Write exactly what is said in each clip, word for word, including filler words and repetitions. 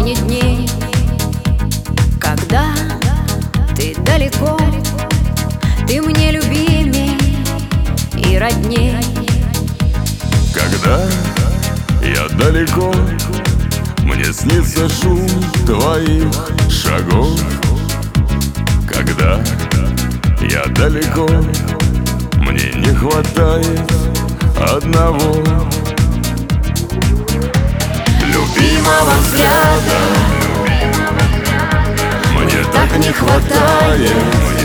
сотни дней, когда ты далеко, ты мне любимей и родней. Когда я далеко, мне снится шум твоих шагов. Когда я далеко, мне не хватает одного любимого взгляда. Мне так не хватает.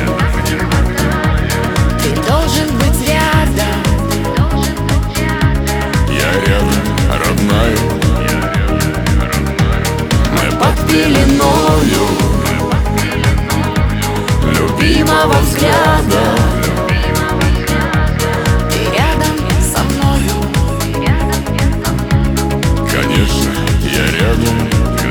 Ты должен быть рядом. Я рядом, родная. Мы под пеленою любимого взгляда. Ты рядом со мною. Конечно, я рядом.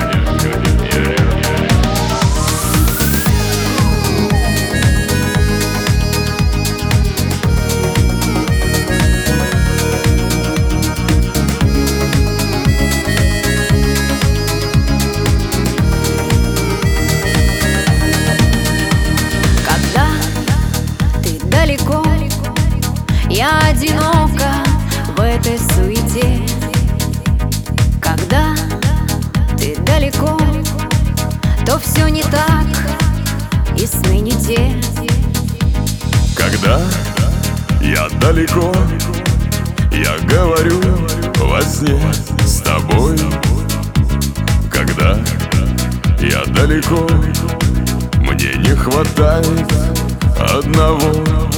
Далеко, я одинока в этой суете. Когда ты далеко, то все не так, и сны не те. Когда я далеко, я говорю во сне с тобой. Когда я далеко, мне не хватает одного